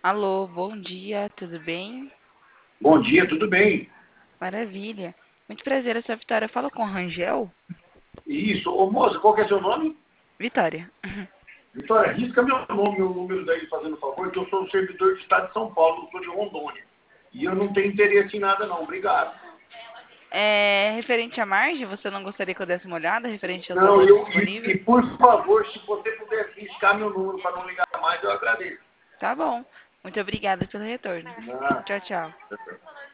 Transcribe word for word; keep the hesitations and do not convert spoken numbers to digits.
Alô, bom dia, tudo bem? Bom dia, tudo bem? Maravilha. Muito prazer, eu sou a Vitória. Eu falo com o Rangel? Isso. Ô, moça, qual que é seu nome? Vitória. Vitória, risca meu nome, meu número daí, fazendo favor, que eu sou um servidor do Estado de São Paulo, eu sou de Rondônia. E eu não tenho interesse em nada, não. Obrigado. É, referente à margem, você não gostaria que eu desse uma olhada referente aos Não, valores eu, e, disponíveis? e por favor, se você puder riscar meu número para não ligar mais, eu agradeço. Tá bom. Muito obrigada pelo retorno. Ah. Tchau, tchau.